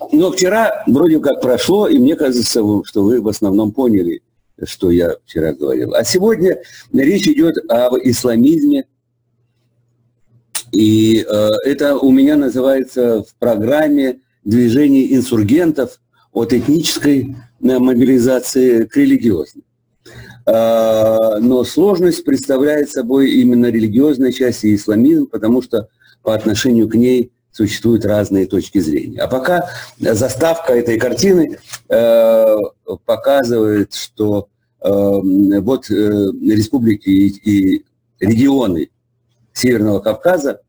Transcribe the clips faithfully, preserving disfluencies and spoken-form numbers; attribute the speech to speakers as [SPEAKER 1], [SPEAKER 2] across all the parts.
[SPEAKER 1] но вчера вроде как прошло, и мне кажется, что вы в основном поняли, что я вчера говорил. А сегодня речь идет об исламизме. И э, это у меня называется в программе «Движение инсургентов от этнической мобилизации к религиозной». Э, но сложность представляет собой именно религиозная часть и исламизм, потому что по отношению к ней существуют разные точки зрения. А пока заставка этой картины э, показывает, что э, вот э, республики и, и регионы Северного Кавказа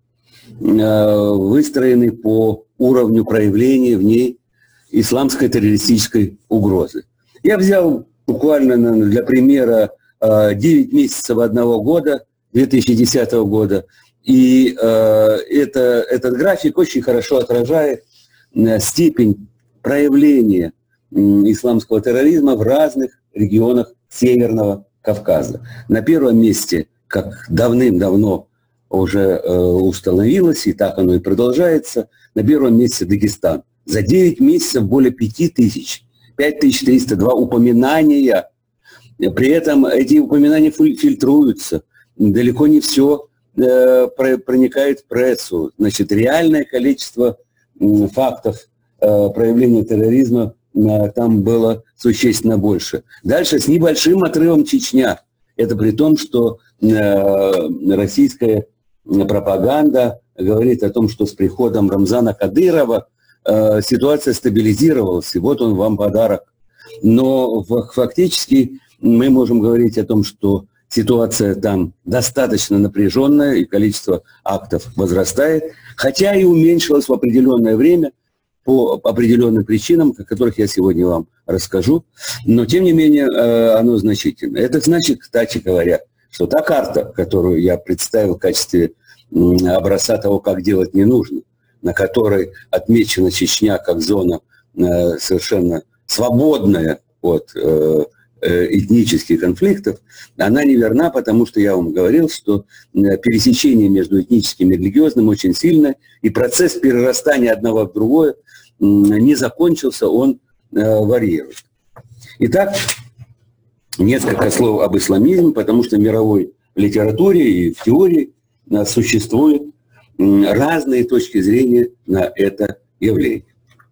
[SPEAKER 1] э, выстроены по уровню проявления в ней исламской террористической угрозы. Я взял буквально для примера э, девять месяцев одного года, две тысячи десятого года, и э, это, этот график очень хорошо отражает э, степень проявления э, исламского терроризма в разных регионах Северного Кавказа. На первом месте, как давным-давно уже э, установилось, и так оно и продолжается, на первом месте Дагестан. За девять месяцев более пяти тысяч, пять тысяч триста два упоминания. При этом эти упоминания фильтруются. Далеко не все э, проникает в прессу. Значит, реальное количество э, фактов э, проявления терроризма э, там было существенно больше. Дальше с небольшим отрывом Чечня. Это при том, что э, российская пропаганда говорит о том, что с приходом Рамзана Кадырова э, ситуация стабилизировалась, и вот он вам подарок. Но фактически мы можем говорить о том, что ситуация там достаточно напряженная, и количество актов возрастает, хотя и уменьшилось в определенное время по определенным причинам, о которых я сегодня вам расскажу, но тем не менее э, оно значительно. Это значит, кстати говоря, что та карта, которую я представил в качестве образца того, как делать не нужно, на которой отмечена Чечня как зона э, совершенно свободная от э, этнических конфликтов, она неверна, потому что я вам говорил, что пересечение между этническим и религиозным очень сильное, и процесс перерастания одного в другое не закончился, он э, варьирует. Итак, несколько слов об исламизме, потому что в мировой литературе и в теории существуют разные точки зрения на это явление.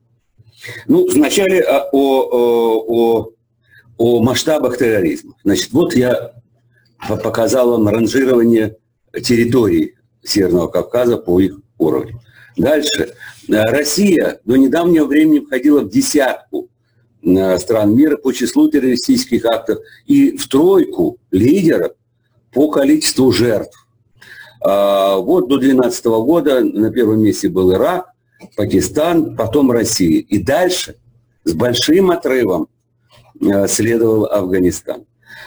[SPEAKER 1] Ну, вначале о, о, о, о масштабах терроризма. Значит, вот я показал вам ранжирование территорий Северного Кавказа по их уровню. Дальше. Россия до недавнего времени входила в десятку стран мира по числу террористических актов и в тройку лидеров по количеству жертв. Вот до две тысячи двенадцатого года на первом месте был Ирак, Пакистан, потом Россия. И дальше с большим отрывом следовал Афганистан.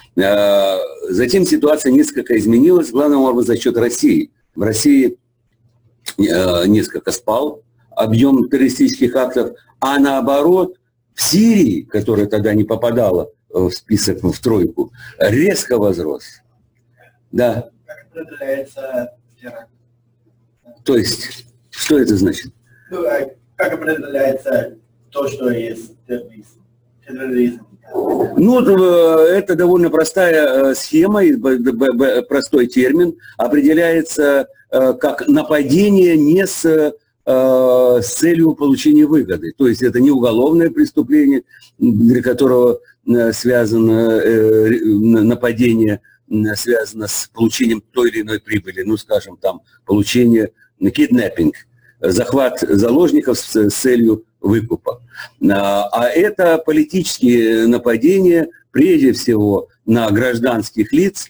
[SPEAKER 1] Затем ситуация несколько изменилась, главным образом за счет России. В России несколько спал объем террористических актов, а наоборот в Сирии, которая тогда не попадала в список в тройку, резко возрос. Да.
[SPEAKER 2] Как определяется теракт?
[SPEAKER 1] То есть, что это значит?
[SPEAKER 2] Ну, как определяется то, что есть терроризм? терроризм?
[SPEAKER 1] Ну, это довольно простая схема, простой термин. Определяется как нападение не с, с целью получения выгоды. То есть это не уголовное преступление, для которого связано нападение, связано с получением той или иной прибыли. Ну, скажем, там, получение, киднеппинг, захват заложников с целью выкупа. А это политические нападения, прежде всего, на гражданских лиц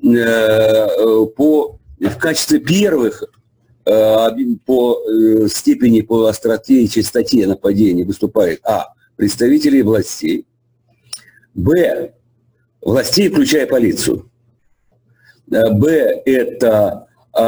[SPEAKER 1] по, в качестве первых по степени, по остроте и частоте нападений выступают а. представители властей, б. властей, включая полицию, б. это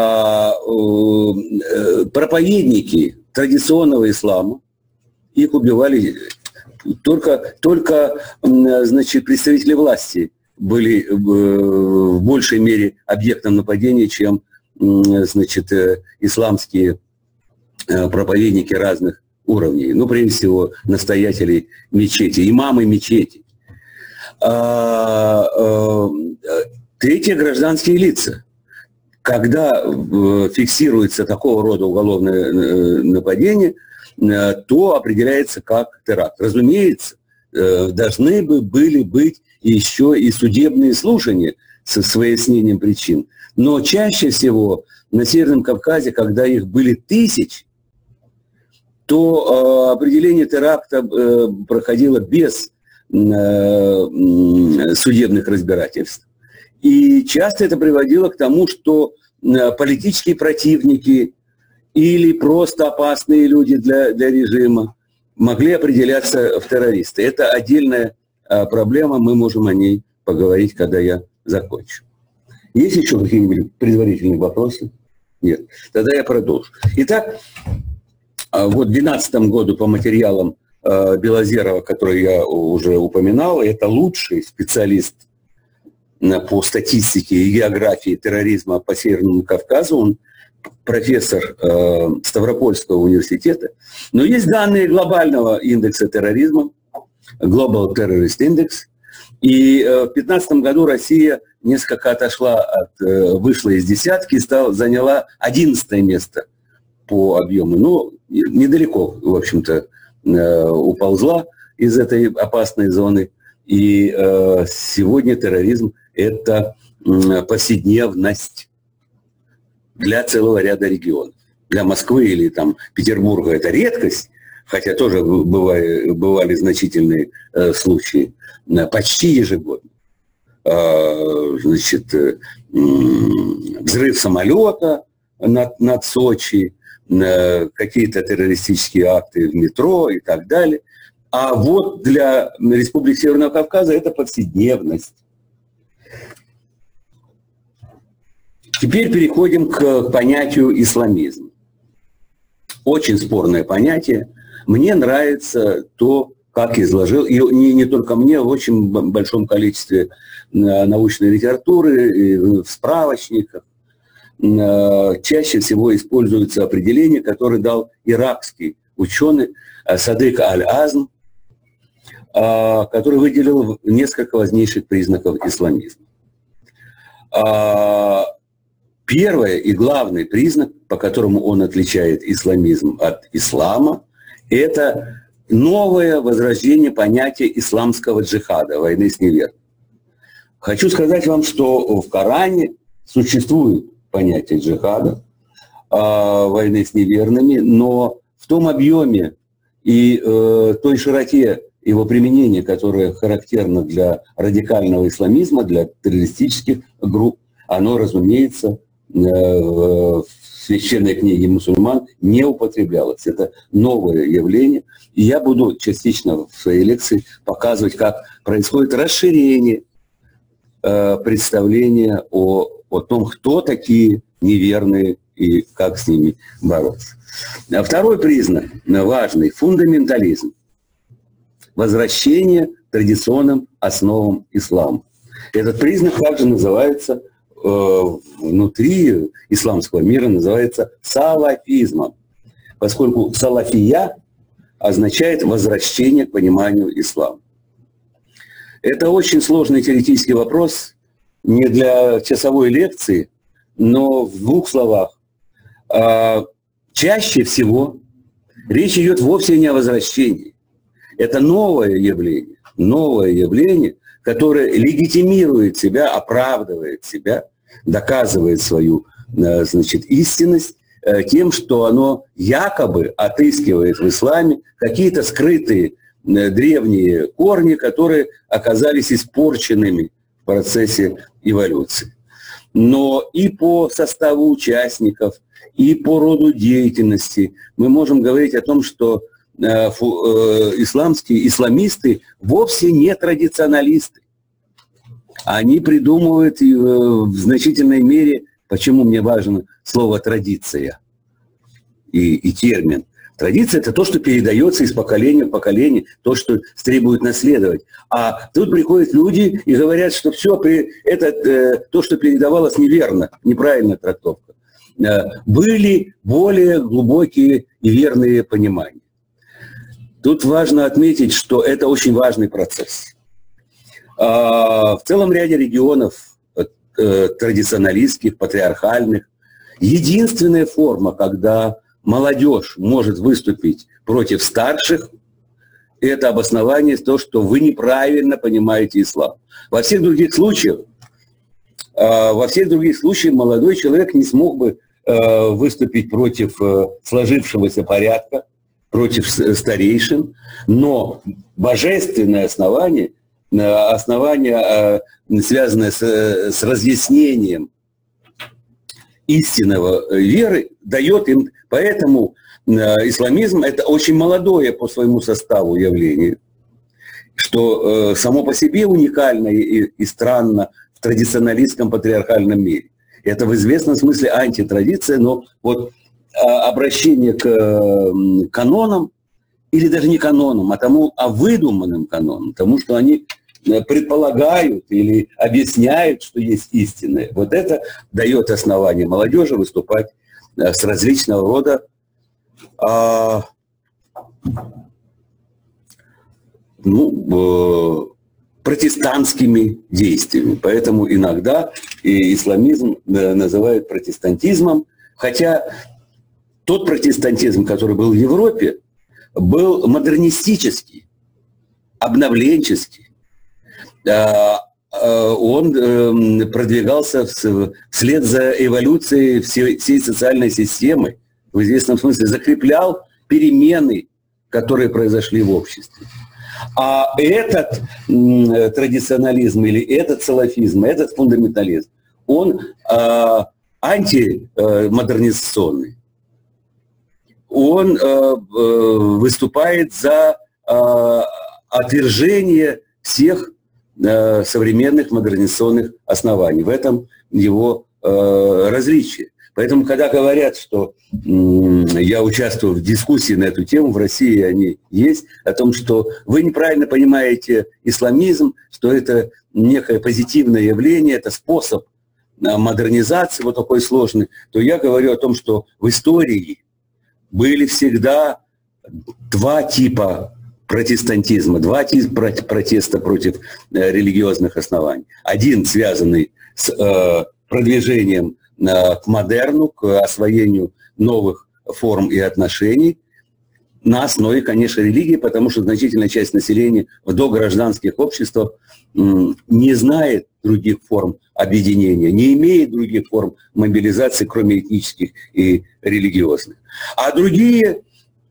[SPEAKER 1] проповедники традиционного ислама. Их убивали только, только значит, представители власти были в большей мере объектом нападения, чем значит, исламские проповедники разных уровней, ну, прежде всего, настоятелей мечети, имамы мечети. А, а, третье – гражданские лица. Когда фиксируется такого рода уголовное нападение, то определяется как теракт. Разумеется, должны бы были быть еще и судебные слушания с выяснением причин. Но чаще всего на Северном Кавказе, когда их были тысячи, то определение теракта проходило без судебных разбирательств. И часто это приводило к тому, что политические противники или просто опасные люди для, для режима могли определяться в террористы. Это отдельная проблема, мы можем о ней поговорить, когда я закончу. Есть еще какие-нибудь предварительные вопросы? Нет. Тогда я продолжу. Итак, вот в две тысячи двенадцатом году по материалам Белозерова, который я уже упоминал, это лучший специалист по статистике и географии терроризма по Северному Кавказу, он профессор э, Ставропольского университета. Но есть данные глобального индекса терроризма, Global Terrorist Index, и э, в две тысячи пятнадцатом году Россия несколько отошла, от, э, вышла из десятки и стала, заняла одиннадцатое место по объему. Ну, недалеко, в общем-то, э, уползла из этой опасной зоны. И э, сегодня терроризм – это э, повседневность для целого ряда регионов. Для Москвы или там, Петербурга это редкость, хотя тоже бывали, бывали значительные э, случаи, э, почти ежегодно. Э, значит, э, взрыв самолета над, над Сочи, э, какие-то террористические акты в метро и так далее. А вот для Республики Северного Кавказа это повседневность. Теперь переходим к понятию исламизм. Очень спорное понятие. Мне нравится то, как изложил, и не, не только мне, в очень большом количестве научной литературы, и в справочниках. Чаще всего используется определение, которое дал иракский ученый Садык Аль-Азм, который выделил несколько важнейших признаков исламизма. Первый и главный признак, по которому он отличает исламизм от ислама, это новое возрождение понятия исламского джихада, войны с неверными. Хочу сказать вам, что в Коране существует понятие джихада, войны с неверными, но в том объеме и э, той широте его применения, которое характерно для радикального исламизма, для террористических групп, оно, разумеется, в священной книге мусульман не употреблялось. Это новое явление. И я буду частично в своей лекции показывать, как происходит расширение э, представления о, о том, кто такие неверные и как с ними бороться. А второй признак важный – фундаментализм. Возвращение к традиционным основам ислама. Этот признак также называется внутри исламского мира называется салафизмом, поскольку салафия означает возвращение к пониманию ислама. Это очень сложный теоретический вопрос, не для часовой лекции, но в двух словах. Чаще всего речь идет вовсе не о возвращении. Это новое явление, новое явление, которое легитимирует себя, оправдывает себя, доказывает свою, значит, истинность тем, что оно якобы отыскивает в исламе какие-то скрытые древние корни, которые оказались испорченными в процессе эволюции. Но и по составу участников, и по роду деятельности мы можем говорить о том, что исламские исламисты вовсе не традиционалисты. Они придумывают в значительной мере, почему мне важно слово «традиция» и, и термин. Традиция – это то, что передается из поколения в поколение, то, что требует наследовать. А тут приходят люди и говорят, что все, это то, что передавалось, неверно, неправильная трактовка. Были более глубокие и верные понимания. Тут важно отметить, что это очень важный процесс. В целом ряде регионов традиционалистских, патриархальных, единственная форма, когда молодежь может выступить против старших, это обоснование того, что вы неправильно понимаете ислам. Во всех других случаях, во всех других случаях молодой человек не смог бы выступить против сложившегося порядка, против старейшин, но божественное основание, основание, связанное с, с разъяснением истинного веры, дает им. Поэтому исламизм – это очень молодое по своему составу явление, что само по себе уникально и, и странно в традиционалистском патриархальном мире. Это в известном смысле антитрадиция, но вот обращение к канонам, или даже не канонам, а тому, а выдуманным канонам, тому, что они предполагают или объясняют, что есть истинное. Вот это дает основание молодежи выступать с различного рода а, ну, протестантскими действиями. Поэтому иногда и исламизм называют протестантизмом, хотя тот протестантизм, который был в Европе, был модернистический, обновленческий. Он продвигался вслед за эволюцией всей, всей социальной системы, в известном смысле закреплял перемены, которые произошли в обществе. А этот традиционализм или этот салафизм, этот фундаментализм, он антимодернизационный. Он э, выступает за э, отвержение всех э, современных модернизационных оснований. В этом его э, различие. Поэтому, когда говорят, что э, я участвую в дискуссии на эту тему, в России они есть, о том, что вы неправильно понимаете исламизм, что это некое позитивное явление, это способ модернизации вот такой сложный, то я говорю о том, что в истории были всегда два типа протестантизма, два типа протеста против э, религиозных оснований. Один, связанный с э, продвижением э, к модерну, к освоению новых форм и отношений на основе, конечно, религии, потому что значительная часть населения в догражданских обществах э, не знает других форм объединения, не имеет других форм мобилизации, кроме этнических и религиозных. А другие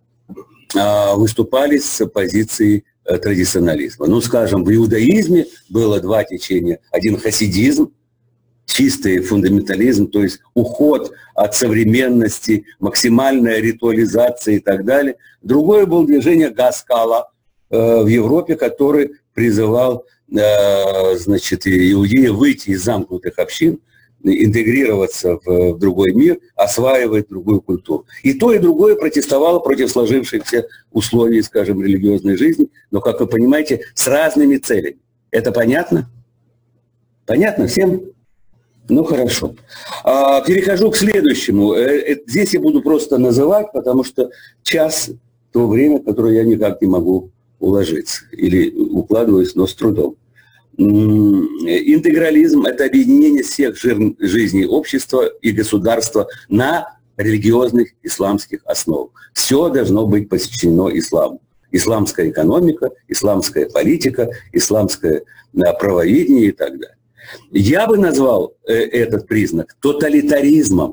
[SPEAKER 1] а, выступали с позиции а, традиционализма. Ну, скажем, в иудаизме было два течения. Один хасидизм, чистый фундаментализм, то есть уход от современности, максимальная ритуализация и так далее. Другое было движение Гаскала э, в Европе, который призывал э, значит, иудеев выйти из замкнутых общин, интегрироваться в, в другой мир, осваивать другую культуру. И то, и другое протестовало против сложившихся условий, скажем, религиозной жизни, но, как вы понимаете, с разными целями. Это понятно? Понятно всем? Ну, хорошо. А, перехожу к следующему. Здесь я буду просто называть, потому что час – то время, которое я никак не могу уложиться. Или укладываюсь, но с трудом. Интегрализм – это объединение всех жизней общества и государства на религиозных исламских основах. Все должно быть посвящено исламу. Исламская экономика, исламская политика, исламское правоведение и так далее. Я бы назвал этот признак тоталитаризмом.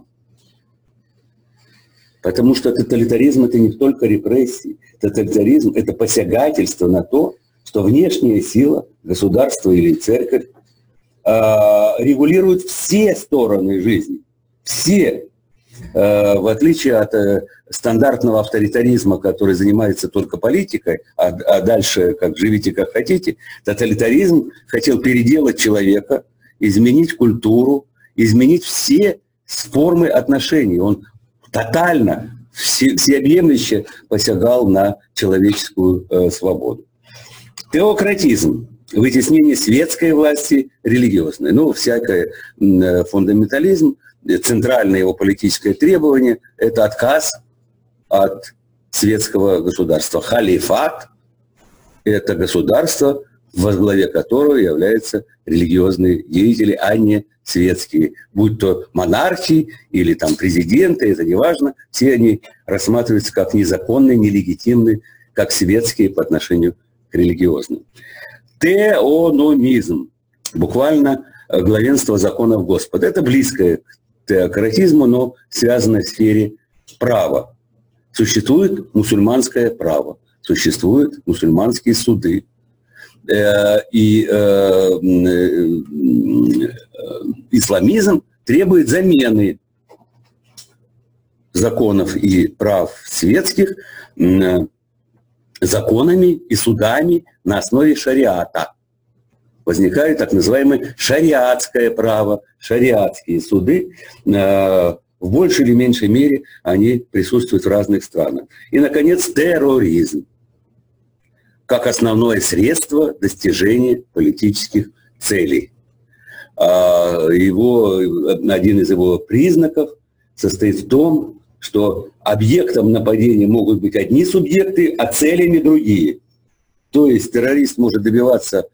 [SPEAKER 1] Потому что тоталитаризм – это не только репрессии. Тоталитаризм – это посягательство на то, что внешняя сила, государство или церковь э, регулирует все стороны жизни. Все. Э, в отличие от э, стандартного авторитаризма, который занимается только политикой, а, а дальше как живите как хотите, тоталитаризм хотел переделать человека, изменить культуру, изменить все формы отношений. Он тотально, все, всеобъемлюще посягал на человеческую э, свободу. Теократизм – вытеснение светской власти религиозной. Ну, всякий фундаментализм, центральное его политическое требование – это отказ от светского государства. Халифат – это государство, во главе которого являются религиозные деятели, а не светские. Будь то монархии или там президенты, это не важно, все они рассматриваются как незаконные, нелегитимные, как светские по отношению к религиозным. Теономизм, буквально главенство законов Господа. Это близкое к теократизму, но связано в сфере права. Существует мусульманское право, существуют мусульманские суды. И исламизм требует замены законов и прав светских законами и судами на основе шариата. Возникает так называемое шариатское право, шариатские суды. В большей или меньшей мере они присутствуют в разных странах. И, наконец, терроризм как основное средство достижения политических целей. Его, один из его признаков состоит в том, что объектом нападения могут быть одни субъекты, а целями другие. То есть террорист может добиваться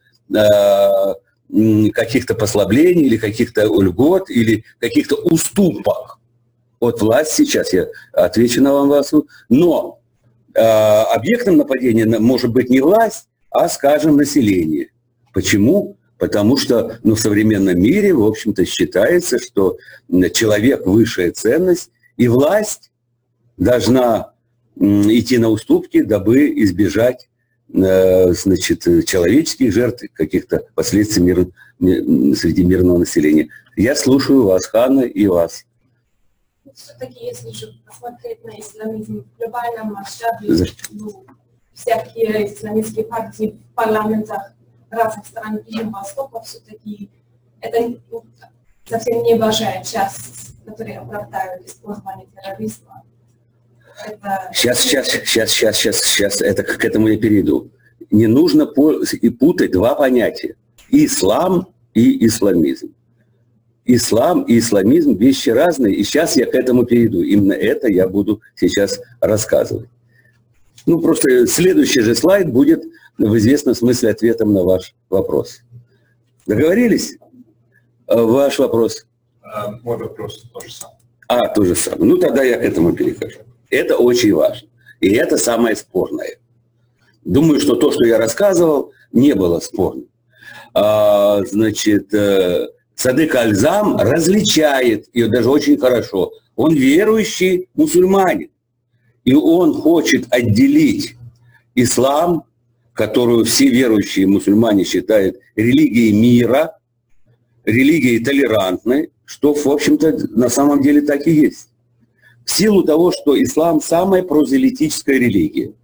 [SPEAKER 1] каких-то послаблений или каких-то льгот или каких-то уступок от власти. Сейчас я отвечу на вас. Но объектом нападения может быть не власть, а, скажем, население. Почему? Потому что ну, в современном мире, в общем-то, считается, что человек – высшая ценность, и власть должна идти на уступки, дабы избежать значит, человеческих жертв, каких-то последствий мир, среди мирного населения. Я слушаю вас, Ханна, и вас.
[SPEAKER 3] Все-таки, если же посмотреть на исламизм в глобальном масштабе, ну, всякие исламистские партии в парламентах разных стран Ближнего Востока, все-таки это ну, совсем небольшая часть, которая оправдывает использование терроризма. Это...
[SPEAKER 1] Сейчас, сейчас, сейчас, сейчас, сейчас, сейчас, это к этому я перейду. Не нужно путать два понятия. Ислам и исламизм. Ислам и исламизм – вещи разные, и сейчас я к этому перейду. Именно это я буду сейчас рассказывать. Ну, просто следующий же слайд будет в известном смысле ответом на ваш вопрос. Договорились? Ваш вопрос?
[SPEAKER 4] А, мой вопрос то же самое.
[SPEAKER 1] А, то же самое. Ну, тогда я к этому перехожу. Это очень важно. И это самое спорное. Думаю, что то, что я рассказывал, не было спорным. А, значит... Садык Аль-Зам различает, и даже очень хорошо, он верующий мусульманин. И он хочет отделить ислам, которую все верующие мусульмане считают религией мира, религией толерантной, что, в общем-то, на самом деле так и есть. В силу того, что ислам самая прозелитическая религия.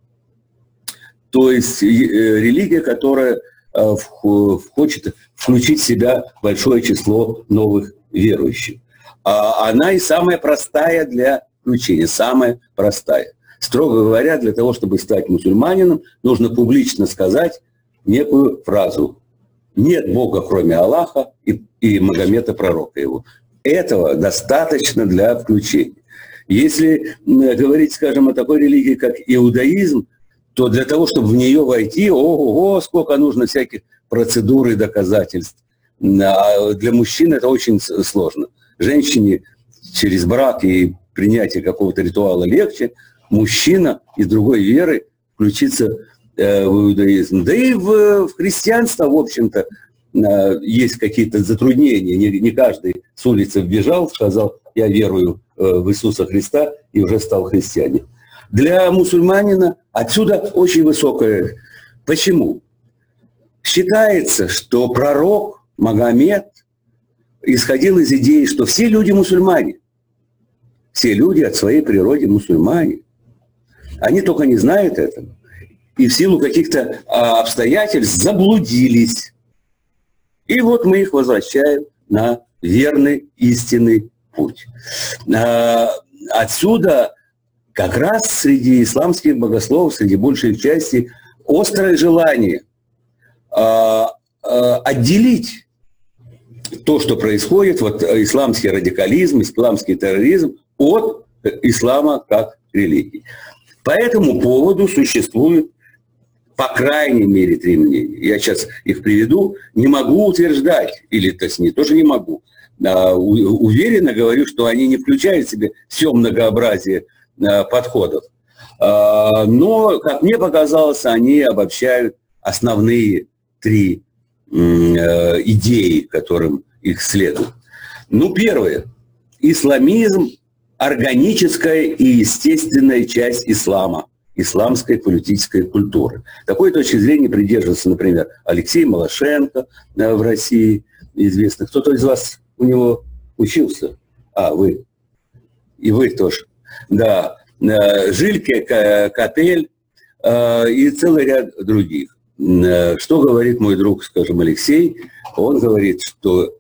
[SPEAKER 1] То есть религия, которая хочет включить в себя большое число новых верующих. А она и самая простая для включения, самая простая. Строго говоря, для того, чтобы стать мусульманином, нужно публично сказать некую фразу: «Нет Бога, кроме Аллаха и, и Магомета, пророка его». Этого достаточно для включения. Если говорить, скажем, о такой религии, как иудаизм, то для того, чтобы в нее войти, ого-го, сколько нужно всяких процедур и доказательств. А для мужчин это очень сложно. Женщине через брак и принятие какого-то ритуала легче, мужчина из другой веры включиться э, в иудаизм. Да и в, в христианство, в общем-то, э, есть какие-то затруднения. Не, не каждый с улицы вбежал, сказал: я верую э, в Иисуса Христа, и уже стал христианином. Для мусульманина отсюда очень высокое. Почему? Считается, что пророк Магомед исходил из идеи, что все люди мусульмане. Все люди от своей природы мусульмане. Они только не знают этого. И в силу каких-то обстоятельств заблудились. И вот мы их возвращаем на верный, истинный путь. Отсюда как раз среди исламских богословов, среди большей части, острое желание отделить то, что происходит, вот исламский радикализм, исламский терроризм, от ислама как религии. По этому поводу существует, по крайней мере, три мнения. Я сейчас их приведу. Не могу утверждать, или то есть не тоже не могу, а, у, уверенно говорю, что они не включают в себя все многообразие а, подходов. А, но, как мне показалось, они обобщают основные три а, идеи, которым их следует. Ну, первое. Исламизм – органическая и естественная часть ислама, исламской политической культуры. Такой точки зрения придерживается, например, Алексей Малашенко в России, известный. Кто-то из вас у него учился? А, вы. И вы тоже. Да. Жильке, Котель и целый ряд других. Что говорит мой друг, скажем, Алексей? Он говорит, что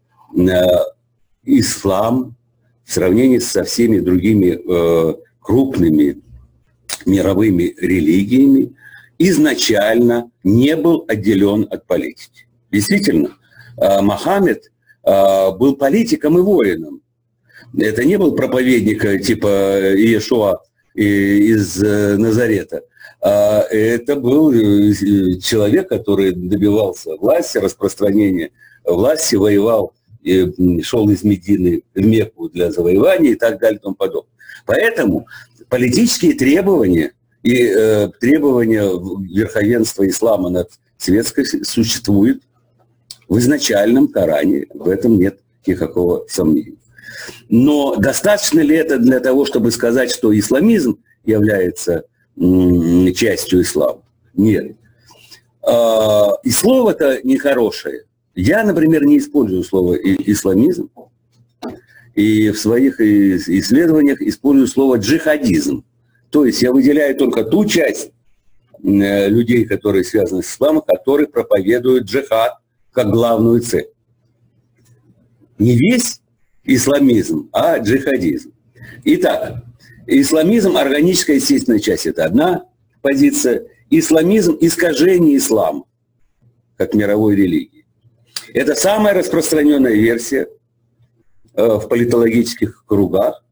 [SPEAKER 1] ислам в сравнении со всеми другими крупными мировыми религиями изначально не был отделен от политики. Действительно, Мохаммед был политиком и воином. Это не был проповедник типа Иешуа из Назарета. Это был человек, который добивался власти, распространения власти, воевал, шел из Медины в Мекку для завоевания и так далее и тому подобное. Поэтому политические требования и э, требования верховенства ислама над светской существуют в изначальном Коране. В этом нет никакого сомнения. Но достаточно ли это для того, чтобы сказать, что исламизм является м, частью ислама? Нет. А, и слово-то нехорошее. Я, например, не использую слово исламизм. И в своих исследованиях использую слово джихадизм. То есть я выделяю только ту часть людей, которые связаны с исламом, которые проповедуют джихад как главную цель. Не весь исламизм, а джихадизм. Итак, исламизм, органическая естественная часть, это одна позиция. Исламизм – искажение ислама, как мировой религии. Это самая распространенная версия в политологических кругах.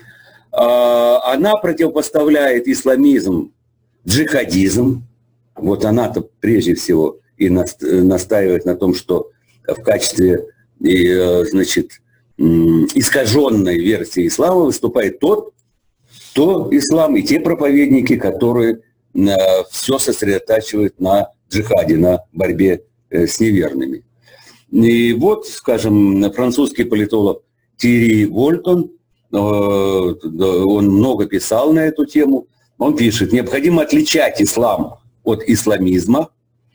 [SPEAKER 1] Она противопоставляет исламизм джихадизм. Вот она-то прежде всего и настаивает на том, что в качестве, значит, искаженной версии ислама выступает тот, то ислам и те проповедники, которые все сосредотачивают на джихаде, на борьбе с неверными. И вот, скажем, французский политолог Тьерри Вольтон, он много писал на эту тему, он пишет: необходимо отличать ислам от исламизма.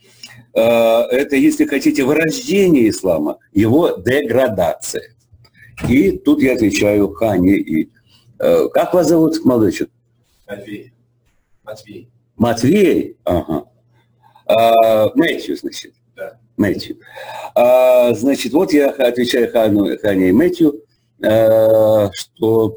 [SPEAKER 1] Это, если хотите, вырождение ислама, его деградация. И тут я отвечаю Хане. И, как вас зовут, молодой человек?
[SPEAKER 4] Матвей. Матвей.
[SPEAKER 1] Матвей? Ага. А, Мэтью, значит.
[SPEAKER 4] Да.
[SPEAKER 1] Мэтью. А, значит, вот я отвечаю Хану, Хане и Мэтью, а, что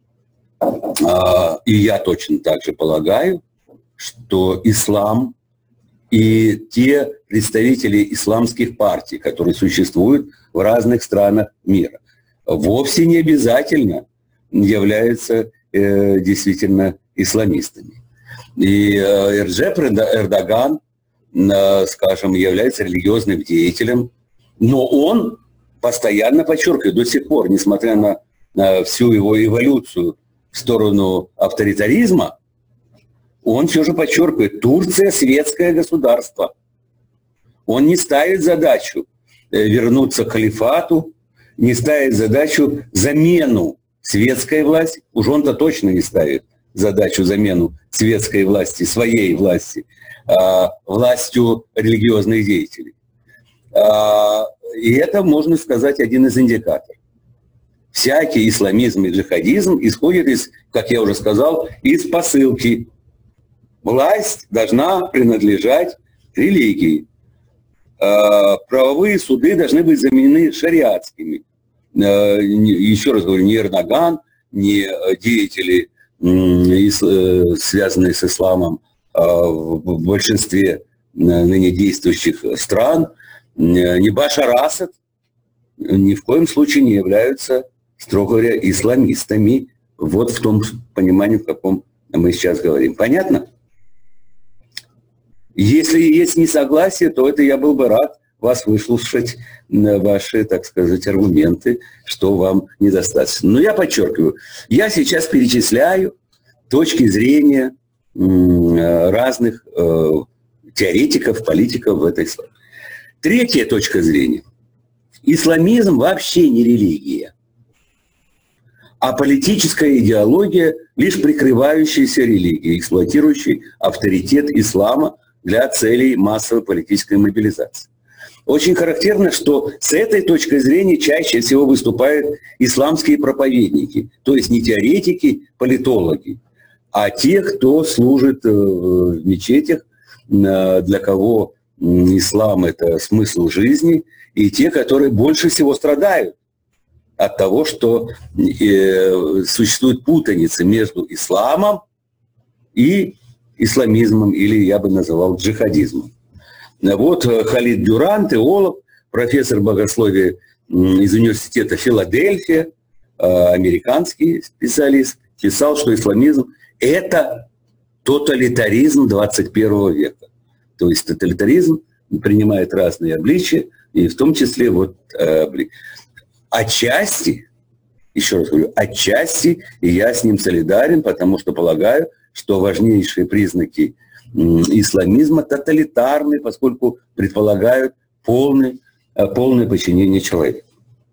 [SPEAKER 1] а, и я точно так же полагаю, что ислам и те представители исламских партий, которые существуют в разных странах мира, вовсе не обязательно являются э, действительно исламистами. И э, Реджеп Эрдоган, э, скажем, является религиозным деятелем, но он постоянно подчеркивает до сих пор, несмотря на, на всю его эволюцию в сторону авторитаризма, он все же подчеркивает: Турция – светское государство. Он не ставит задачу вернуться к халифату, не ставит задачу замену светской власти. Уж он-то точно не ставит задачу замену светской власти, своей власти, а, властью религиозных деятелей. А, и это, можно сказать, один из индикаторов. Всякий исламизм и джихадизм исходит из, как я уже сказал, из посылки. Власть должна принадлежать религии. Правовые суды должны быть заменены шариатскими. Еще раз говорю, ни Эрдоган, ни деятели, связанные с исламом в большинстве ныне действующих стран, ни Башар Асад ни в коем случае не являются, строго говоря, исламистами. Вот в том понимании, в каком мы сейчас говорим. Понятно? Если есть несогласие, то это я был бы рад вас выслушать, ваши, так сказать, аргументы, что вам недостаточно. Но я подчеркиваю, я сейчас перечисляю точки зрения разных э, теоретиков, политиков в этой сфере. Третья точка зрения. Исламизм вообще не религия, а политическая идеология, лишь прикрывающаяся религией, эксплуатирующей авторитет ислама для целей массовой политической мобилизации. Очень характерно, что с этой точки зрения чаще всего выступают исламские проповедники, то есть не теоретики, политологи, а те, кто служит в мечетях, для кого ислам – это смысл жизни, и те, которые больше всего страдают от того, что существует путаница между исламом и исламизмом, или я бы называл джихадизмом. Вот Халид Дюран, теолог, профессор богословия из университета Филадельфия, американский специалист, писал, что исламизм – это тоталитаризм двадцать первого века. То есть тоталитаризм принимает разные обличия, и в том числе вот отчасти, еще раз говорю, отчасти, и я с ним солидарен, потому что полагаю, что важнейшие признаки исламизма тоталитарны, поскольку предполагают полное, полное подчинение человека.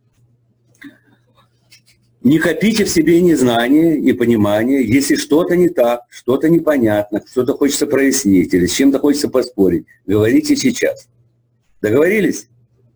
[SPEAKER 1] Не копите в себе незнания и понимания, если что-то не так, что-то непонятно, что-то хочется прояснить или с чем-то хочется поспорить. Говорите сейчас. Договорились?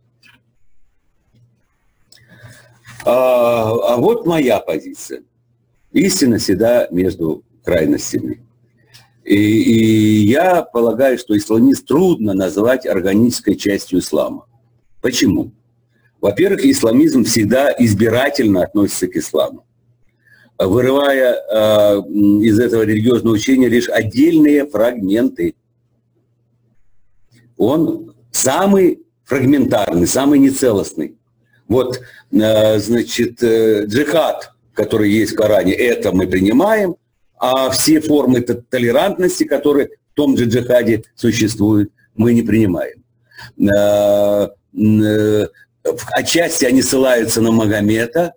[SPEAKER 1] А, а вот моя позиция. Истина всегда между крайностями. И, и я полагаю, что исламизм трудно назвать органической частью ислама. Почему? Во-первых, исламизм всегда избирательно относится к исламу, вырывая э, из этого религиозного учения лишь отдельные фрагменты. Он самый фрагментарный, самый нецелостный. Вот, э, значит, э, джихад, который есть в Коране, это мы принимаем, а все формы толерантности, которые в том же джихаде существуют, мы не принимаем. Э, э, Отчасти они ссылаются на Магомета,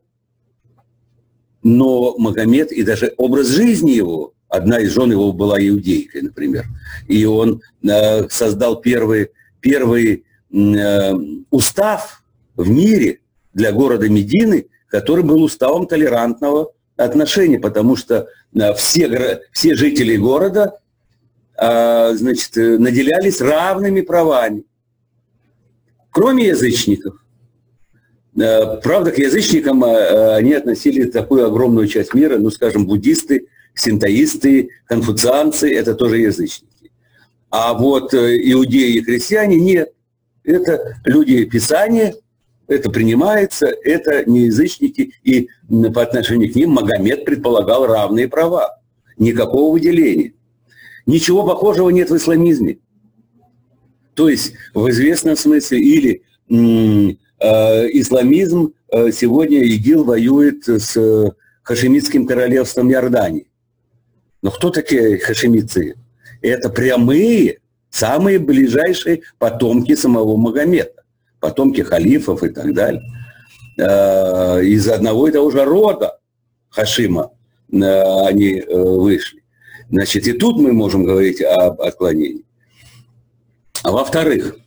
[SPEAKER 1] но Магомед и даже образ жизни его, одна из жен его была иудейкой, например, и он э, создал первый, первый э, устав в мире для города Медины, который был уставом толерантного отношения, потому что э, все, все жители города э, значит, наделялись равными правами, кроме язычников. Правда, к язычникам они относили такую огромную часть мира, ну, скажем, буддисты, синтоисты, конфуцианцы – это тоже язычники. А вот иудеи и христиане – нет. Это люди Писания, это принимается, это не язычники, и по отношению к ним Магомед предполагал равные права. Никакого выделения. Ничего похожего нет в исламизме. То есть, в известном смысле, или исламизм, сегодня ИГИЛ воюет с хашемитским королевством Иордании. Но кто такие хашемиты? Это прямые, самые ближайшие потомки самого Магомета, потомки халифов и так далее. Из одного и того же рода Хашима они вышли. Значит, и тут мы можем говорить об отклонении. А во-вторых,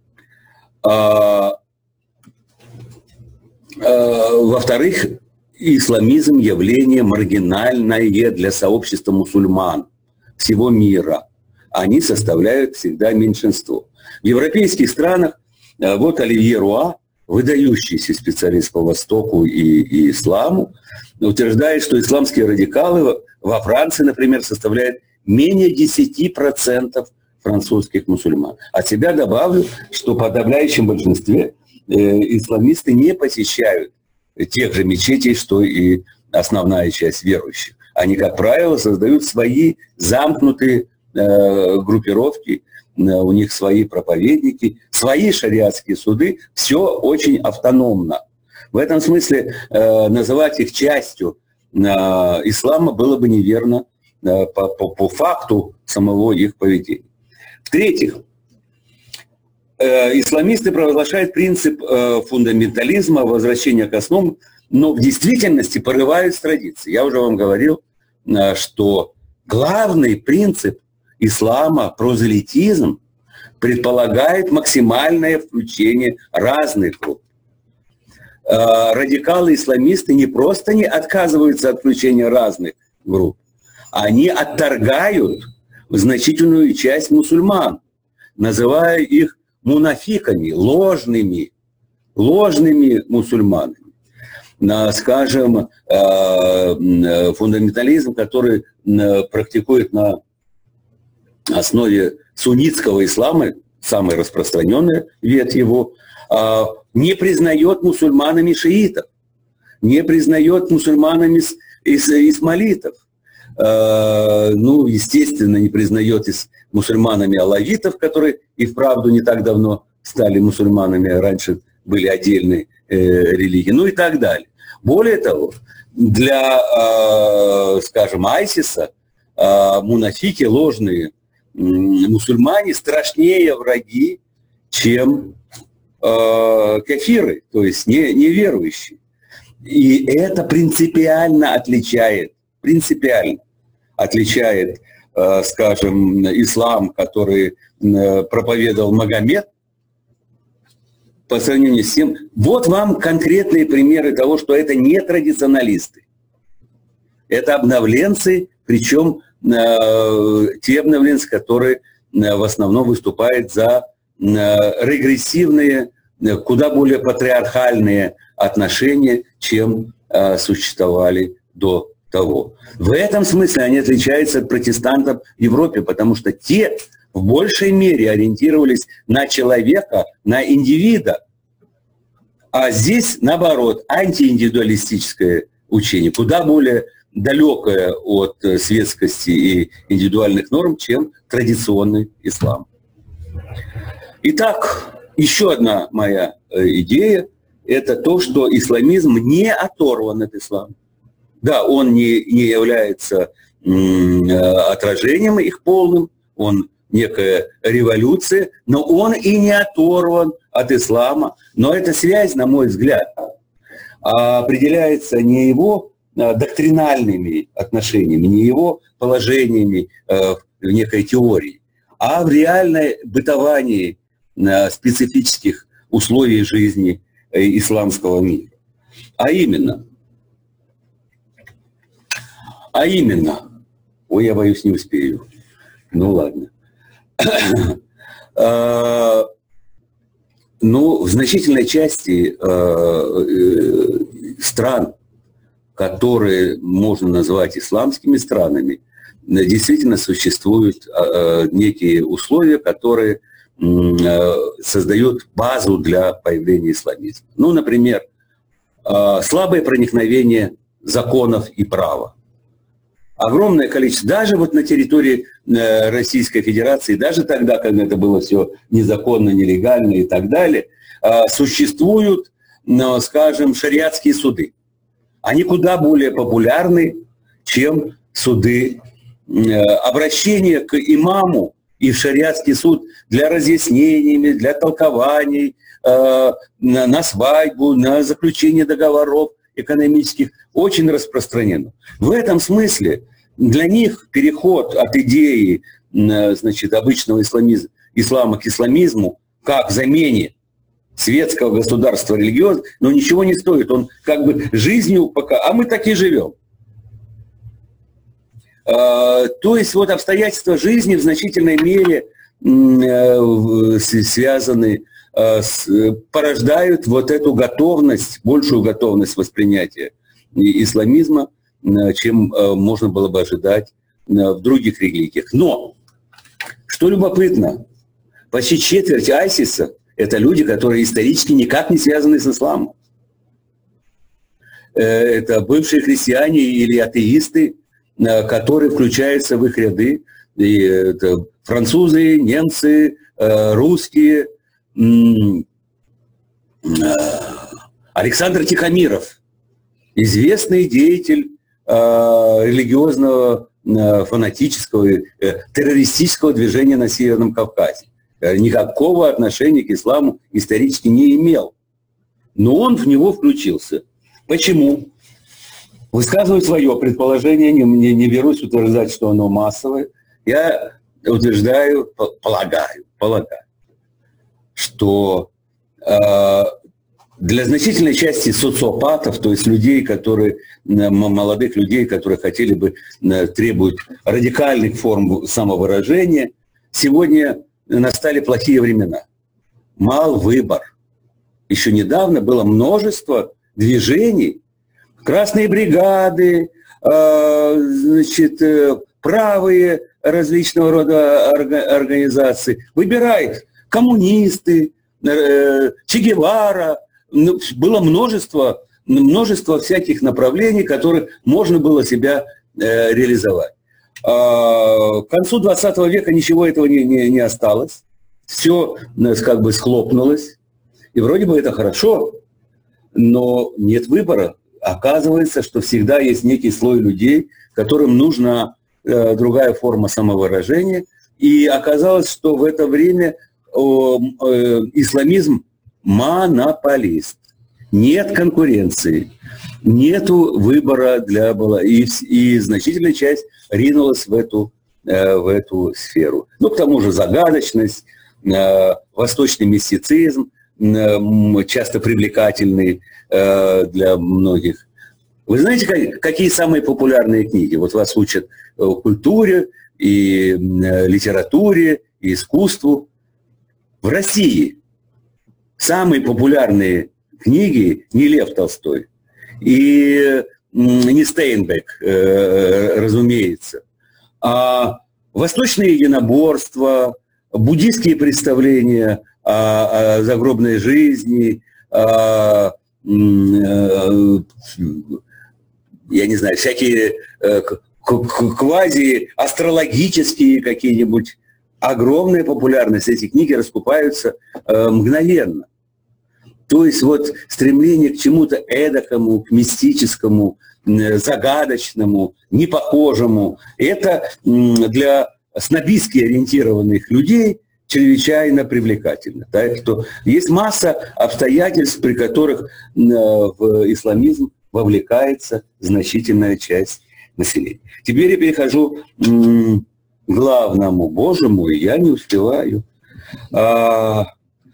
[SPEAKER 1] Во-вторых, исламизм – явление маргинальное для сообщества мусульман всего мира. Они составляют всегда меньшинство. В европейских странах, вот Оливье Руа, выдающийся специалист по Востоку и, и исламу, утверждает, что исламские радикалы во Франции, например, составляют менее десяти процентов французских мусульман. От себя добавлю, что в подавляющем большинстве исламисты не посещают тех же мечетей, что и основная часть верующих. Они, как правило, создают свои замкнутые э, группировки, э, у них свои проповедники, свои шариатские суды, все очень автономно. В этом смысле э, называть их частью э, ислама было бы неверно, по, по, по факту самого их поведения. В-третьих, исламисты провозглашают принцип фундаментализма, возвращения к основам, но в действительности порывают с традицией. Я уже вам говорил, что главный принцип ислама, прозелитизм, предполагает максимальное включение разных групп. Радикалы-исламисты не просто не отказываются от включения разных групп, они отторгают значительную часть мусульман, называя их мунафиками, ложными, ложными мусульманами. Скажем, фундаментализм, который практикует на основе суннитского ислама, самый распространенный вид его, не признает мусульманами шиитов, не признает мусульманами исмаилитов, ну, естественно, не признает мусульманами алавитов, которые и вправду не так давно стали мусульманами, раньше были отдельные религии, ну и так далее. Более того, для, скажем, айсиса мунафики, ложные мусульмане, страшнее враги, чем кафиры, то есть не, неверующие. И это принципиально отличает, принципиально отличает, скажем, ислам, который проповедовал Магомед, по сравнению с тем. Вот вам конкретные примеры того, что это не традиционалисты. Это обновленцы, причем те обновленцы, которые в основном выступают за регрессивные, куда более патриархальные отношения, чем существовали до того. В этом смысле они отличаются от протестантов в Европе, потому что те в большей мере ориентировались на человека, на индивида. А здесь, наоборот, антииндивидуалистическое учение, куда более далекое от светскости и индивидуальных норм, чем традиционный ислам. Итак, еще одна моя идея – это то, что исламизм не оторван от ислама. Да, он не, не является м, отражением их полным, он некая революция, но он и не оторван от ислама. Но эта связь, на мой взгляд, определяется не его доктринальными отношениями, не его положениями в некой теории, а в реальном бытовании специфических условий жизни исламского мира. А именно, а именно, ой, я боюсь, не успею. Ну ладно. Ну, в значительной части стран, которые можно назвать исламскими странами, действительно существуют некие условия, которые создают базу для появления исламизма. Ну, например, слабое проникновение законов и права. Огромное количество, даже вот на территории Российской Федерации, даже тогда, когда это было все незаконно, нелегально и так далее, существуют, скажем, шариатские суды. Они куда более популярны, чем суды. Обращение к имаму и в шариатский суд для разъяснений, для толкований, на свадьбу, на заключение договоров экономических очень распространено. В этом смысле для них переход от идеи, значит, обычного исламизма, ислама к исламизму как замене светского государства религиозного, но ничего не стоит. Он как бы жизнью пока, а мы так и живем. То есть вот обстоятельства жизни в значительной мере связаны, порождают вот эту готовность, большую готовность воспринятия исламизма, чем можно было бы ожидать в других религиях. Но, что любопытно, почти четверть айсиса – это люди, которые исторически никак не связаны с исламом. Это бывшие христиане или атеисты, которые включаются в их ряды. И это французы, немцы, русские. Александр Тихомиров, известный деятель религиозного фанатического, террористического движения на Северном Кавказе. Никакого отношения к исламу исторически не имел. Но он в него включился. Почему? Высказываю свое предположение, не, не, не берусь утверждать, что оно массовое. Я утверждаю, полагаю, полагаю, что э, для значительной части социопатов, то есть людей, которые, молодых людей, которые хотели бы, требуют радикальных форм самовыражения, сегодня настали плохие времена. Мал выбор. Еще недавно было множество движений, красные бригады, э, значит, правые различного рода организации. Выбирают коммунисты, э, Че Гевара. Было множество, множество всяких направлений, которых можно было себя э, реализовать. А к концу двадцатого века ничего этого не, не, не осталось. Все как бы схлопнулось. И вроде бы это хорошо, но нет выбора. Оказывается, что всегда есть некий слой людей, которым нужна э, другая форма самовыражения. И оказалось, что в это время э, э, исламизм монополист. Нет конкуренции, нет выбора для была. И, и значительная часть ринулась в эту, э, в эту сферу. Ну, к тому же загадочность, э, восточный мистицизм, э, часто привлекательный э, для многих. Вы знаете, как, какие самые популярные книги? Вот вас учат культуре, и э, литературе, и искусству. В России самые популярные книги не Лев Толстой и не Стейнбек, разумеется, а восточные единоборства, буддийские представления о, о загробной жизни, о, я не знаю, всякие квази-астрологические какие-нибудь. Огромная популярность, эти книги раскупаются э, мгновенно. То есть вот стремление к чему-то эдакому, к мистическому, э, загадочному, непохожему, это э, для снобистски ориентированных людей чрезвычайно привлекательно. Так что есть масса обстоятельств, при которых э, в исламизм вовлекается значительная часть населения. Теперь я перехожу... Э, главному, боже мой, я не успеваю. Это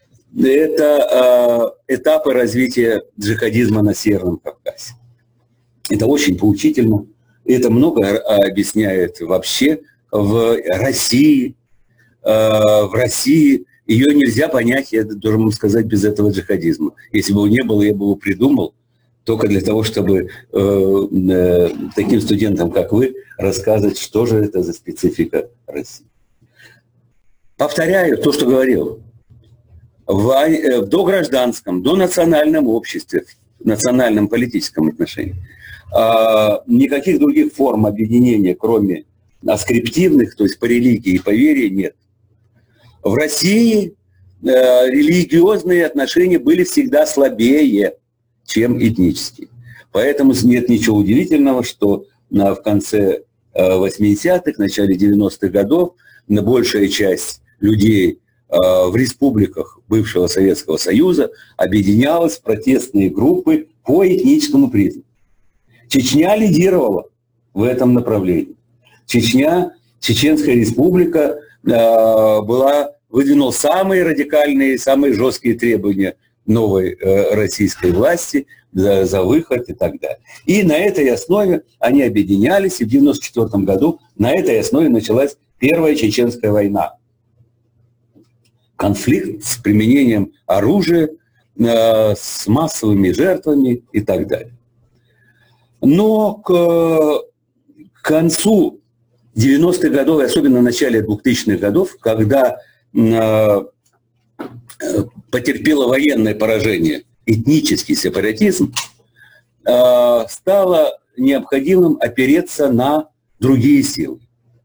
[SPEAKER 1] этапы развития джихадизма на Северном Кавказе. Это очень поучительно. Это много объясняет вообще в России. В России ее нельзя понять, я должен вам сказать, без этого джихадизма. Если бы его не было, я бы его придумал. Только для того, чтобы э, э, таким студентам, как вы, рассказывать, что же это за специфика России. Повторяю то, что говорил. В, э, в догражданском, донациональном обществе, в национальном политическом отношении, э, никаких других форм объединения, кроме аскриптивных, то есть по религии и по вере, нет. В России э, религиозные отношения были всегда слабее, чем этнические. Поэтому нет ничего удивительного, что в конце восьмидесятых, начале девяностых годов большая часть людей в республиках бывшего Советского Союза объединялась в протестные группы по этническому признаку. Чечня лидировала в этом направлении. Чечня, Чеченская республика была, выдвинула самые радикальные, самые жесткие требования новой э, российской власти за, за выход и так далее. И на этой основе они объединялись, и в девяносто четвёртом году на этой основе началась Первая Чеченская война. Конфликт с применением оружия, э, с массовыми жертвами и так далее. Но к, к концу девяностых годов, и особенно в начале двухтысячных годов, когда э, потерпело военное поражение, этнический сепаратизм, стало необходимым опереться на другие силы.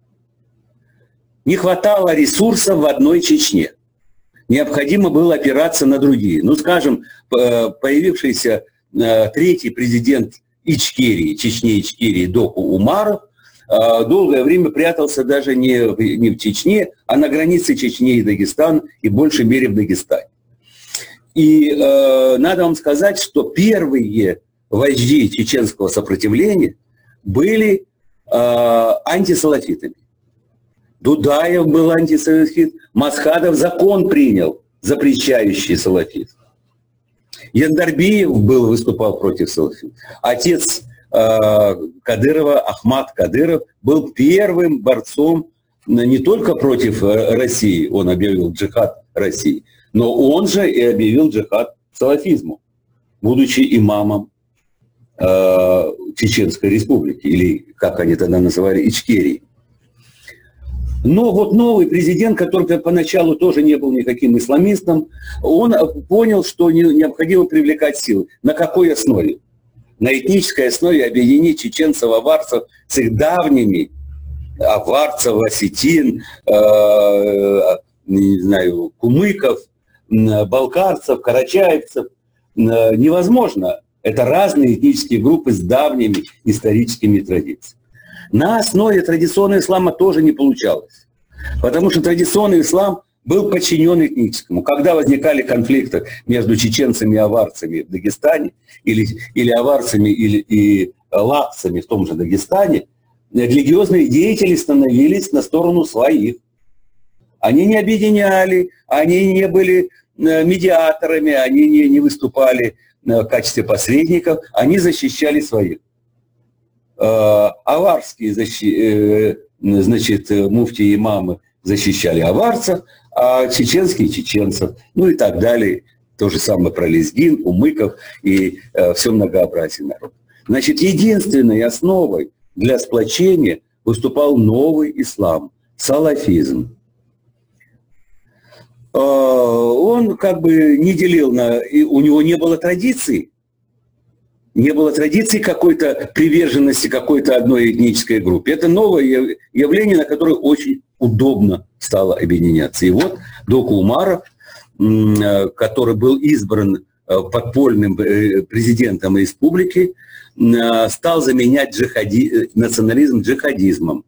[SPEAKER 1] Не хватало ресурсов в одной Чечне. Необходимо было опираться на другие. Ну, скажем, появившийся третий президент Ичкерии, Чечни Ичкерии, Доку Умаров, долгое время прятался даже не в, не в Чечне, а на границе Чечни и Дагестана, и в большей мере в Дагестане. И э, надо вам сказать, что первые вожди чеченского сопротивления были э, антисалафитами. Дудаев был антисалафит, Масхадов закон принял, запрещающий салафизм. Яндарбиев был, выступал против салафизма. Отец э, Кадырова, Ахмад Кадыров, был первым борцом не только против России, он объявил джихад России, но он же и объявил джихад салафизму, будучи имамом э, Чеченской республики, или, как они тогда называли, Ичкерии. Но вот новый президент, который поначалу тоже не был никаким исламистом, он понял, что необходимо привлекать силы. На какой основе? На этнической основе объединить чеченцев, аварцев с их давними, аварцев, осетин, э, не знаю, кумыков, балкарцев, карачаевцев. Невозможно. Это разные этнические группы с давними историческими традициями. На основе традиционного ислама тоже не получалось. Потому что традиционный ислам был подчинен этническому. Когда возникали конфликты между чеченцами и аварцами в Дагестане, или, или аварцами или, и лакцами в том же Дагестане, религиозные деятели становились на сторону своих. Они не объединяли, они не были медиаторами, они не, не выступали в качестве посредников, они защищали своих. Аварские защи, значит, муфти и имамы защищали аварцев, а чеченские чеченцев, ну и так далее. То же самое про лезгин, умыков и э, все многообразие народа. Значит, единственной основой для сплочения выступал новый ислам, салафизм. Э, он как бы не делил на... И у него не было традиции. Не было традиции какой-то приверженности какой-то одной этнической группе. Это новое явление, на которое очень удобно стало объединяться. И вот Доку Умаров, который был избран подпольным президентом республики, стал заменять джихади... национализм джихадизмом.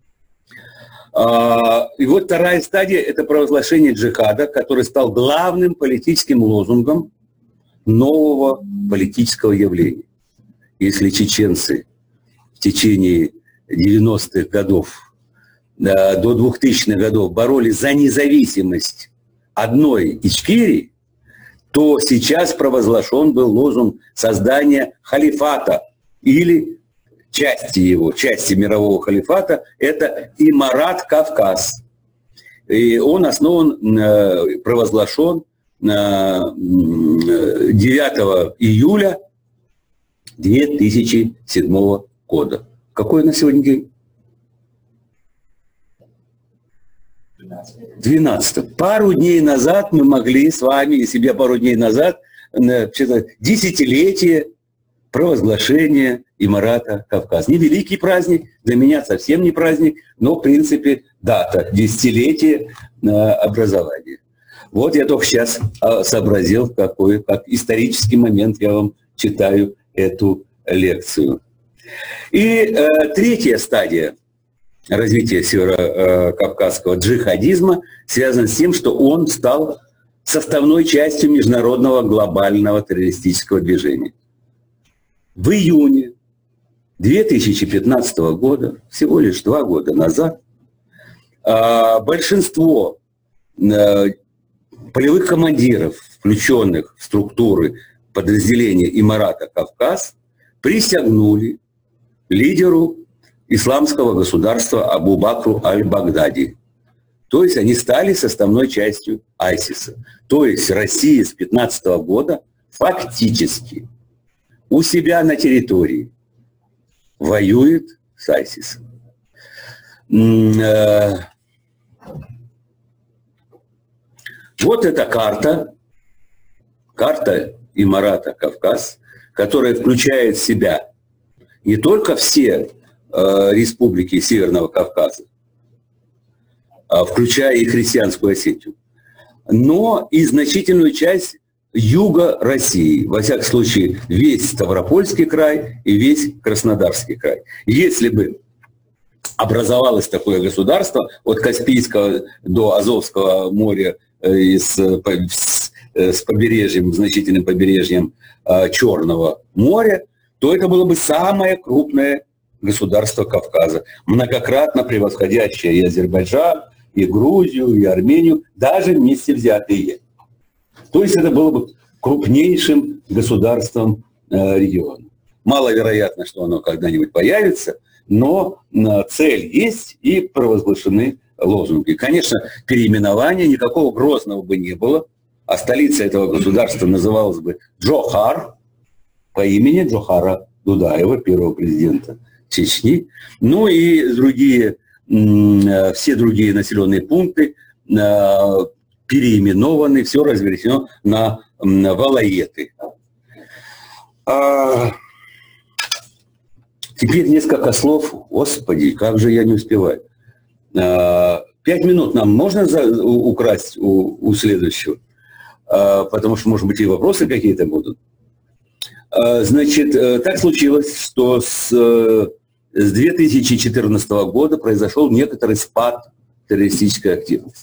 [SPEAKER 1] И вот вторая стадия – это провозглашение джихада, который стал главным политическим лозунгом нового политического явления. Если чеченцы в течение девяностых годов до двухтысячных годов боролись за независимость одной Ичкерии, то сейчас провозглашен был лозунг создания халифата или части его, части мирового халифата, это Имарат Кавказ. И он основан, провозглашен девятого июля две тысячи седьмого года. Какой на сегодня день? двенадцатого. Пару дней назад мы могли с вами, и себе пару дней назад, десятилетие провозглашения Имарата Кавказ. Не великий праздник, для меня совсем не праздник, но в принципе дата, десятилетие образования. Вот я только сейчас сообразил, какой, как исторический момент я вам читаю эту лекцию. И э, третья стадия развития северокавказского джихадизма связана с тем, что он стал составной частью международного глобального террористического движения. В июне две тысячи пятнадцатого года, всего лишь два года назад, э, большинство э, полевых командиров, включенных в структуры подразделения Имарата Кавказ, присягнули лидеру исламского государства Абу Бакру аль-Багдади. То есть они стали составной частью айсиса. То есть Россия с две тысячи пятнадцатого года фактически у себя на территории воюет с айсисом. Вот эта карта, карта Имарата Кавказ, которая включает в себя не только все э, республики Северного Кавказа, а включая и христианскую Осетию, но и значительную часть юга России, во всяком случае весь Ставропольский край и весь Краснодарский край. Если бы образовалось такое государство от Каспийского до Азовского моря и с, с побережьем, значительным побережьем Черного моря, то это было бы самое крупное государство Кавказа, многократно превосходящее и Азербайджан, и Грузию, и Армению, даже вместе взятые. То есть это было бы крупнейшим государством э, региона. Маловероятно, что оно когда-нибудь появится, но э, цель есть и провозглашены лозунги. Конечно, переименования никакого Грозного бы не было, а столица этого государства называлась бы Джохар, по имени Джохара Дудаева, первого президента Чечни. Ну и другие, э, все другие населенные пункты э, переименованы, все развернено на, на валаеты. А, теперь несколько слов. Господи, как же я не успеваю. А, пять минут нам можно за, у, украсть у, у следующего? А, потому что, может быть, и вопросы какие-то будут. А, значит, так случилось, что с, с две тысячи четырнадцатого года произошел некоторый спад террористической активности.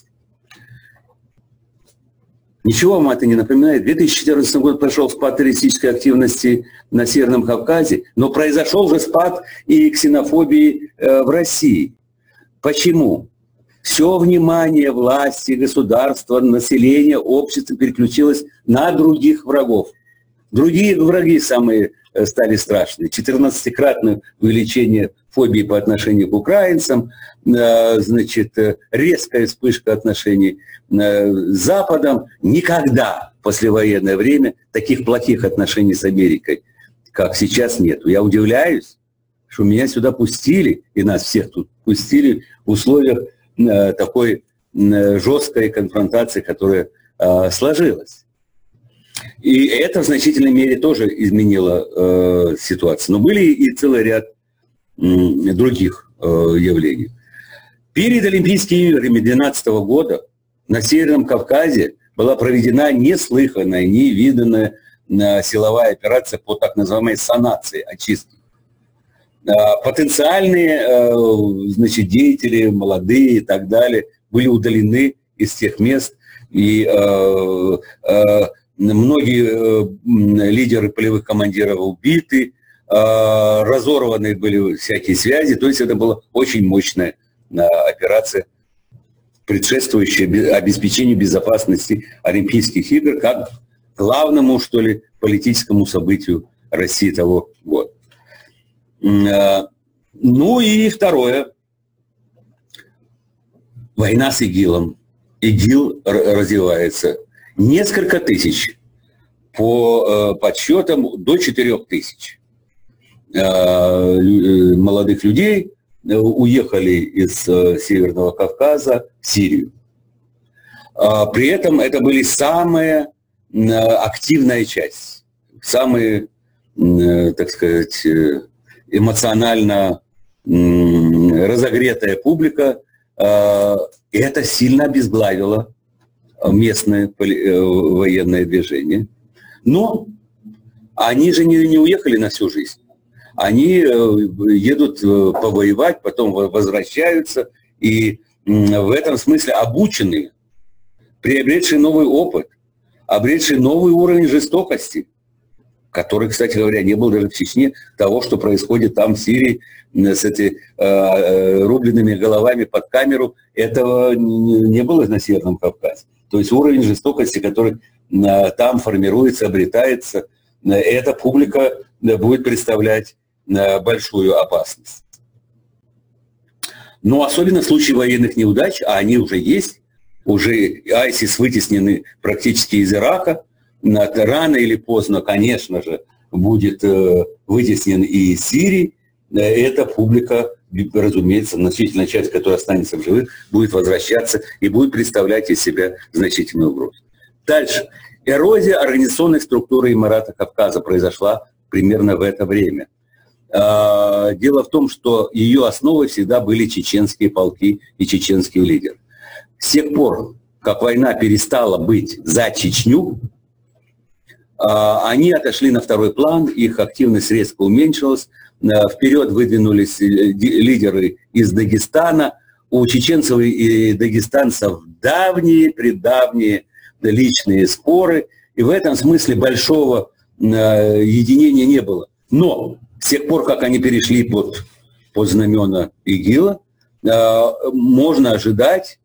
[SPEAKER 1] Ничего вам это не напоминает? две тысячи четырнадцатый год прошел спад террористической активности на Северном Кавказе, но произошел же спад и ксенофобии э, в России. Почему? Все внимание власти, государства, населения, общества переключилось на других врагов. Другие враги самые э, стали страшные. четырнадцатикратное увеличение фобии по отношению к украинцам, э, значит, э, резкая вспышка отношений с Западом. Никогда в послевоенное время таких плохих отношений с Америкой, как сейчас, нету. Я удивляюсь, что меня сюда пустили, и нас всех тут пустили в условиях э, такой э, жесткой конфронтации, которая э, сложилась. И это в значительной мере тоже изменило э, ситуацию. Но были и целый ряд э, других э, явлений. Перед Олимпийскими играми две тысячи двенадцатого года на Северном Кавказе была проведена неслыханная, невиданная силовая операция по так называемой санации, очистке. Потенциальные, значит, деятели, молодые и так далее, были удалены из тех мест, и многие лидеры полевых командиров убиты, разорваны были всякие связи, то есть это была очень мощная операция, предшествующее обеспечению безопасности Олимпийских игр как главному, что ли, политическому событию России того года. Ну и второе. Война с ИГИЛом. ИГИЛ развивается. Несколько тысяч, по подсчетам, до четырех тысяч молодых людей уехали из Северного Кавказа в Сирию. При этом это были самая активная часть, самая, так сказать, эмоционально разогретая публика. И это сильно обезглавило местное военное движение. Но они же не, не уехали на всю жизнь. Они едут повоевать, потом возвращаются, и в этом смысле обученные, приобретшие новый опыт, обретшие новый уровень жестокости, который, кстати говоря, не был даже в Чечне, того, что происходит там в Сирии с этими э, рубленными головами под камеру, этого не было на Северном Кавказе. То есть уровень жестокости, который э, там формируется, обретается, э, эта публика э, будет представлять большую опасность. Но особенно в случае военных неудач, а они уже есть, уже айсис вытеснены практически из Ирака, рано или поздно, конечно же, будет вытеснен и из Сирии, эта публика, разумеется, значительная часть, которая останется в живых, будет возвращаться и будет представлять из себя значительную угрозу. Дальше. Эрозия организационной структуры Эмирата Кавказа произошла примерно в это время. Дело в том, что ее основой всегда были чеченские полки и чеченские лидеры. С тех пор, как война перестала быть за Чечню, они отошли на второй план, их активность резко уменьшилась, вперед выдвинулись лидеры из Дагестана. У чеченцев и дагестанцев давние, предавние личные споры, и в этом смысле большого единения не было. Но с тех пор, как они перешли под, под знамена ИГИЛа, можно ожидать,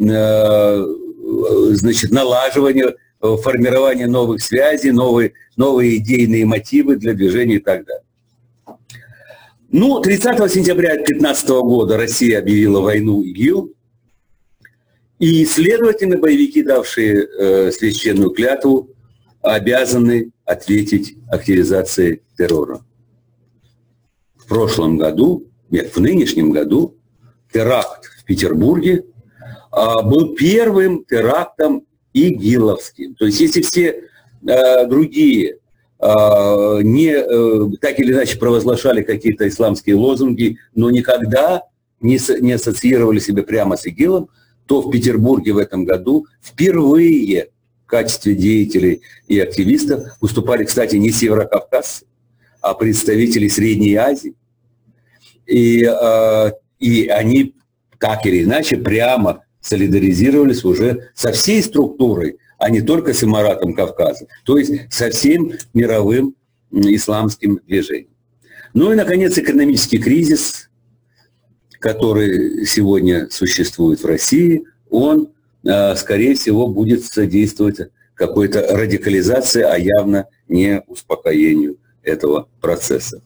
[SPEAKER 1] значит, налаживания, формирования новых связей, новые, новые идейные мотивы для движения и так далее. Ну, тридцатого сентября две тысячи пятнадцатого года Россия объявила войну ИГИЛ, и, следовательно, боевики, давшие э, священную клятву, обязаны ответить активизацией террора. В прошлом году, нет, в нынешнем году теракт в Петербурге э, был первым терактом игиловским. То есть, если все э, другие не, так или иначе провозглашали какие-то исламские лозунги, но никогда не, не ассоциировали себя прямо с ИГИЛом, то в Петербурге в этом году впервые в качестве деятелей и активистов выступали, кстати, не северокавказцы, а представители Средней Азии. И, и они так или иначе прямо солидаризировались уже со всей структурой, а не только с Эмиратом Кавказа, то есть со всем мировым исламским движением. Ну и, наконец, экономический кризис, который сегодня существует в России, он, скорее всего, будет содействовать какой-то радикализации, а явно не успокоению этого процесса.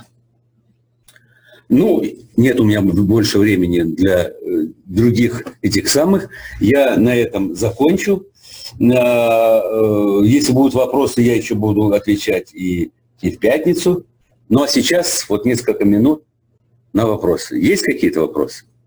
[SPEAKER 1] Ну, нет у меня больше времени для других этих самых. Я на этом закончу. Если будут вопросы, я еще буду отвечать и, и в пятницу. Ну а сейчас вот несколько минут на вопросы. Есть какие-то вопросы?